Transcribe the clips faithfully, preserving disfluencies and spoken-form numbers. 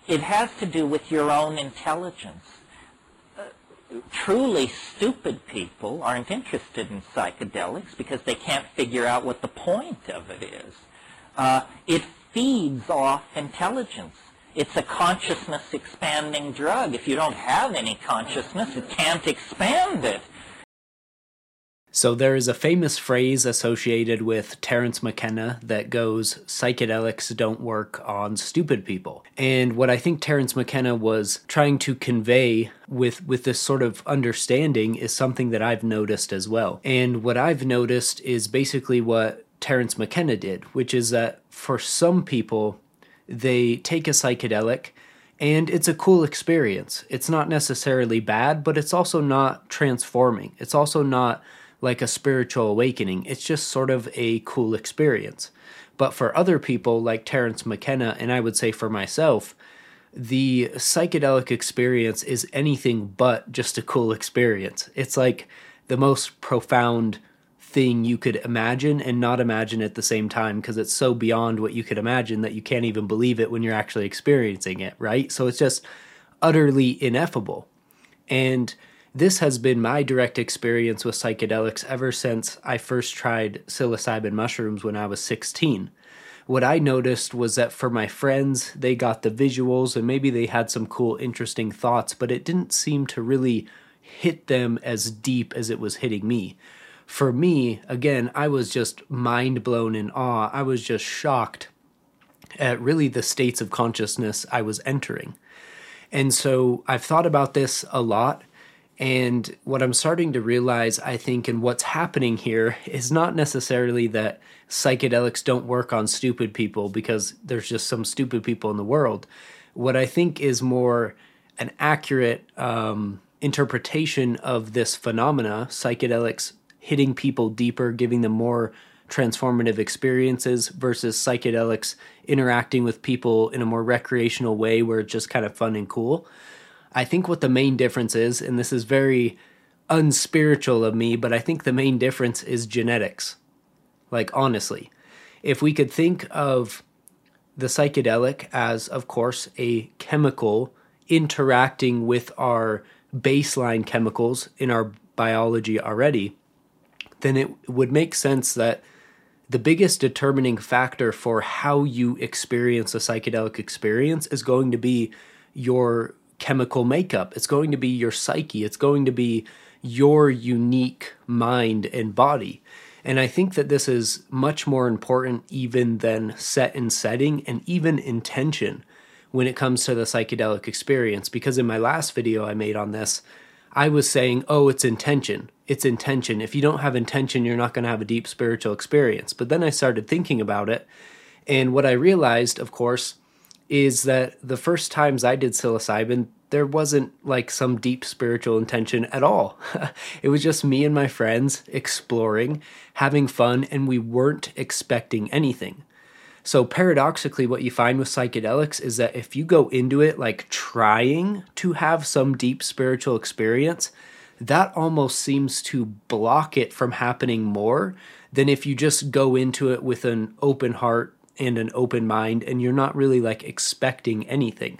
it has to do with your own intelligence. Truly stupid people aren't interested in psychedelics because they can't figure out what the point of it is. Uh, it feeds off intelligence. It's a consciousness-expanding drug. If you don't have any consciousness, it can't expand it. So there is a famous phrase associated with Terence McKenna that goes, psychedelics don't work on stupid people. And what I think Terence McKenna was trying to convey with, with this sort of understanding is something that I've noticed as well. And what I've noticed is basically what Terence McKenna did, which is that for some people, they take a psychedelic and it's a cool experience. It's not necessarily bad, but it's also not transforming. It's also not like a spiritual awakening. It's just sort of a cool experience. But for other people like Terence McKenna, and I would say for myself, the psychedelic experience is anything but just a cool experience. It's like the most profound thing you could imagine and not imagine at the same time, because it's so beyond what you could imagine that you can't even believe it when you're actually experiencing it, right? So it's just utterly ineffable. And this has been my direct experience with psychedelics ever since I first tried psilocybin mushrooms when I was sixteen. What I noticed was that for my friends, they got the visuals and maybe they had some cool, interesting thoughts, but it didn't seem to really hit them as deep as it was hitting me. For me, again, I was just mind blown in awe. I was just shocked at really the states of consciousness I was entering. And so I've thought about this a lot. And what I'm starting to realize, I think, and what's happening here is not necessarily that psychedelics don't work on stupid people because there's just some stupid people in the world. What I think is more an accurate um, interpretation of this phenomena, psychedelics hitting people deeper, giving them more transformative experiences versus psychedelics interacting with people in a more recreational way where it's just kind of fun and cool. I think what the main difference is, and this is very unspiritual of me, but I think the main difference is genetics. Like, honestly, if we could think of the psychedelic as, of course, a chemical interacting with our baseline chemicals in our biology already, then it would make sense that the biggest determining factor for how you experience a psychedelic experience is going to be your chemical makeup. It's going to be your psyche. It's going to be your unique mind and body. And I think that this is much more important even than set and setting and even intention when it comes to the psychedelic experience. Because in my last video I made on this, I was saying, oh, it's intention. It's intention. If you don't have intention, you're not going to have a deep spiritual experience. But then I started thinking about it. And what I realized, of course, is that the first times I did psilocybin, there wasn't like some deep spiritual intention at all. It was just me and my friends exploring, having fun, and we weren't expecting anything. So paradoxically, what you find with psychedelics is that if you go into it like trying to have some deep spiritual experience, that almost seems to block it from happening more than if you just go into it with an open heart and an open mind and you're not really like expecting anything.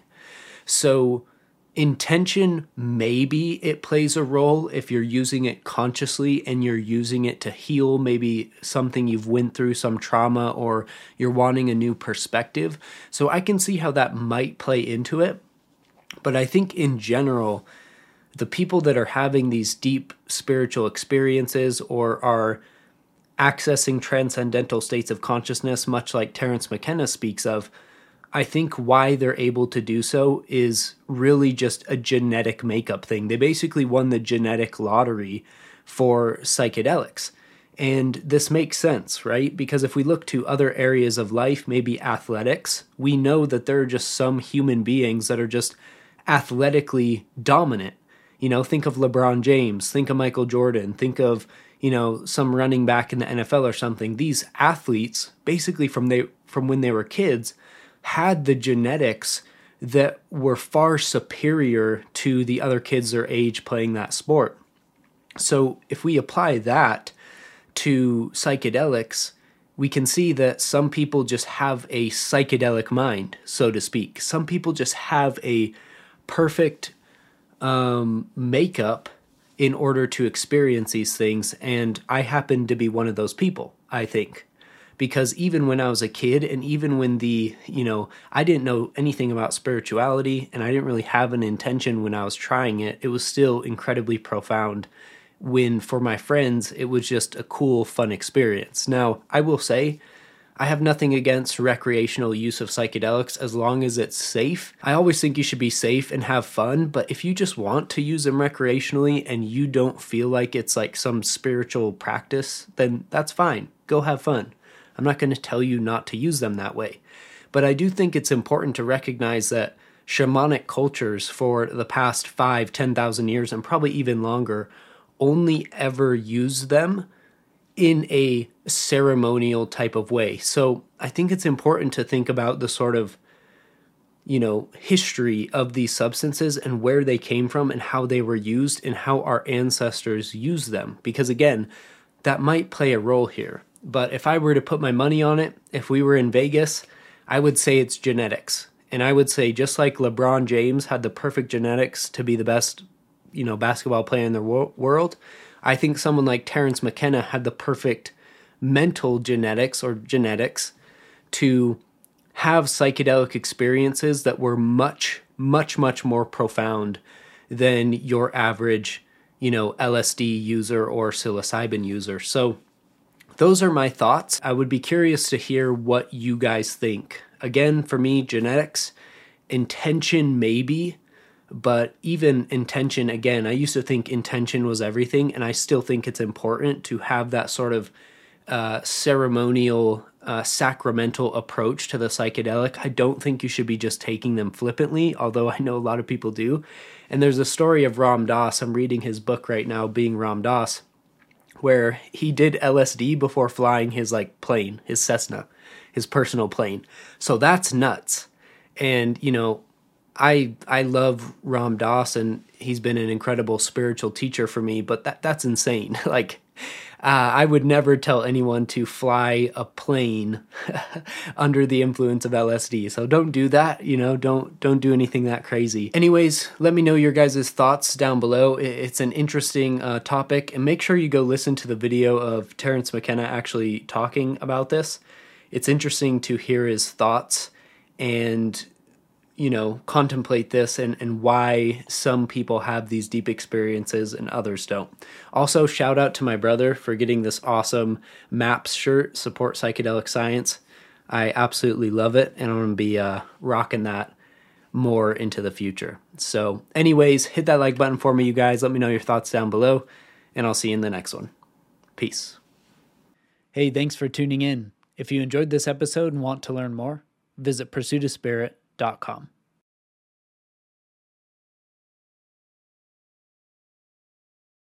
So intention, maybe it plays a role if you're using it consciously and you're using it to heal maybe something you've went through, some trauma, or you're wanting a new perspective. So I can see how that might play into it. But I think in general, the people that are having these deep spiritual experiences or are accessing transcendental states of consciousness, much like Terence McKenna speaks of, I think why they're able to do so is really just a genetic makeup thing. They basically won the genetic lottery for psychedelics. And this makes sense, right? Because if we look to other areas of life, maybe athletics, we know that there are just some human beings that are just athletically dominant. You know, think of LeBron James, think of Michael Jordan, think of, you know, some running back in the N F L or something. These athletes, basically from they from when they were kids, had the genetics that were far superior to the other kids their age playing that sport. So if we apply that to psychedelics, we can see that some people just have a psychedelic mind, so to speak. Some people just have a perfect um, makeup in order to experience these things, and I happen to be one of those people, I think. Because even when I was a kid, and even when the, you know, I didn't know anything about spirituality, and I didn't really have an intention when I was trying it, it was still incredibly profound. When for my friends, it was just a cool, fun experience. Now, I will say, I have nothing against recreational use of psychedelics as long as it's safe. I always think you should be safe and have fun, but if you just want to use them recreationally and you don't feel like it's like some spiritual practice, then that's fine. Go have fun. I'm not going to tell you not to use them that way. But I do think it's important to recognize that shamanic cultures for the past five, ten thousand years, and probably even longer, only ever use them in a ceremonial type of way. So I think it's important to think about the sort of, you know, history of these substances and where they came from and how they were used and how our ancestors used them. Because again, that might play a role here. But if I were to put my money on it, if we were in Vegas, I would say it's genetics. And I would say just like LeBron James had the perfect genetics to be the best, you know, basketball player in the wor- world, I think someone like Terence McKenna had the perfect mental genetics or genetics to have psychedelic experiences that were much, much, much more profound than your average, you know, L S D user or psilocybin user. So those are my thoughts. I would be curious to hear what you guys think. Again, for me, genetics, intention maybe, but even intention, again, I used to think intention was everything, and I still think it's important to have that sort of uh, ceremonial, uh, sacramental approach to the psychedelic. I don't think you should be just taking them flippantly, although I know a lot of people do. And there's a story of Ram Dass. I'm reading his book right now, Being Ram Dass, where he did L S D before flying his like plane, his Cessna, his personal plane. So that's nuts. And, you know, I I love Ram Dass, and he's been an incredible spiritual teacher for me, but that that's insane. Like, uh, I would never tell anyone to fly a plane under the influence of L S D. So don't do that, you know, don't don't do anything that crazy. Anyways, let me know your guys' thoughts down below. It's an interesting uh, topic, and make sure you go listen to the video of Terence McKenna actually talking about this. It's interesting to hear his thoughts and, you know, contemplate this and, and why some people have these deep experiences and others don't. Also, shout out to my brother for getting this awesome MAPS shirt, Support Psychedelic Science. I absolutely love it, and I'm going to be uh, rocking that more into the future. So anyways, hit that like button for me, you guys. Let me know your thoughts down below, and I'll see you in the next one. Peace. Hey, thanks for tuning in. If you enjoyed this episode and want to learn more, visit pursuit of spirit dot com.